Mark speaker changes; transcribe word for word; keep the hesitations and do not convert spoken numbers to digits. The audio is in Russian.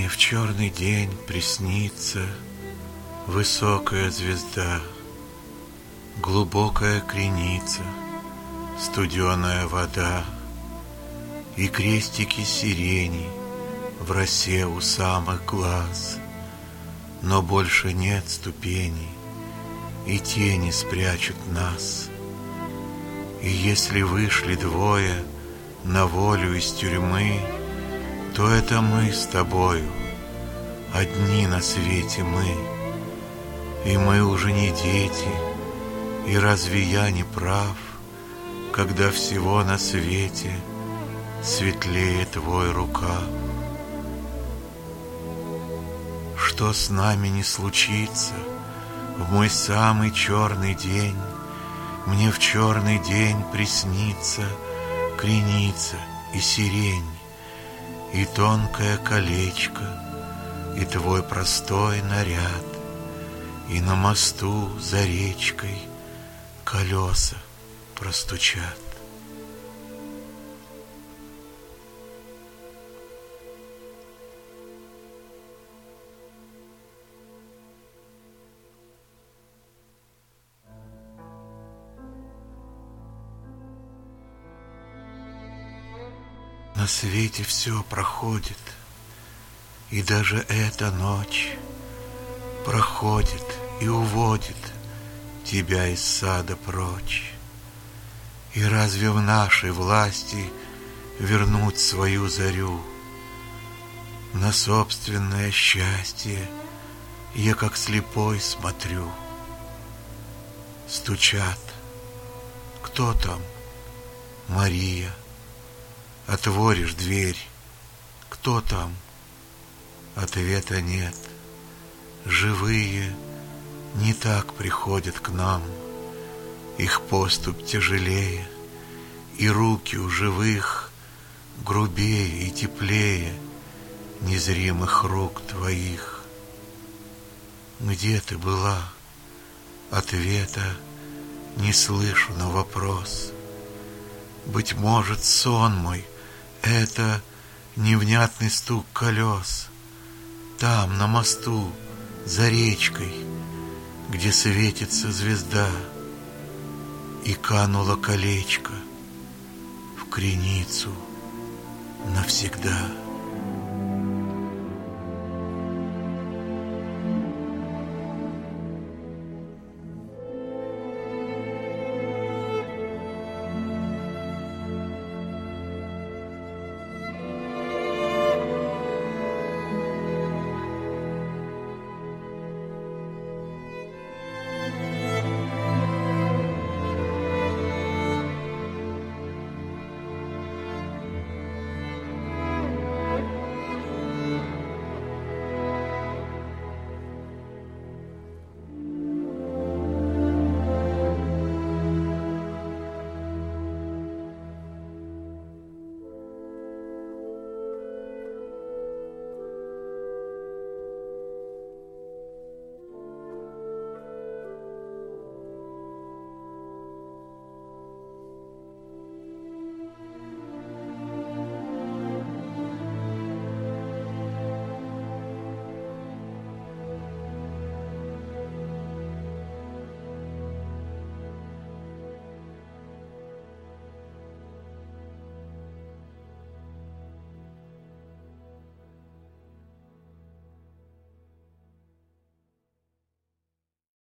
Speaker 1: Мне в черный день приснится высокая звезда, глубокая креница, студеная вода и крестики сирени в росе у самых глаз. Но больше нет ступеней, и тени спрячут нас. И если вышли двое на волю из тюрьмы, то это мы с тобою, одни на свете мы. И мы уже не дети, и разве я не прав, когда всего на свете светлее твой рукав? Что с нами не случится в мой самый черный день, мне в черный день приснится креница и сирень, и тонкое колечко, и твой простой наряд, и на мосту за речкой колеса простучат. На свете все проходит, и даже эта ночь проходит и уводит тебя из сада прочь. И разве в нашей власти вернуть свою зарю? На собственное счастье я как слепой смотрю. Стучат. Кто там? Мария. Отворишь дверь. Кто там? Ответа нет. Живые не так приходят к нам. Их поступь тяжелее, и руки у живых грубее и теплее незримых рук твоих. Где ты была? Ответа не слышу на вопрос. Быть может, сон мой — это невнятный стук колес. Там, на мосту, за речкой, где светится звезда, и кануло колечко в креницу навсегда.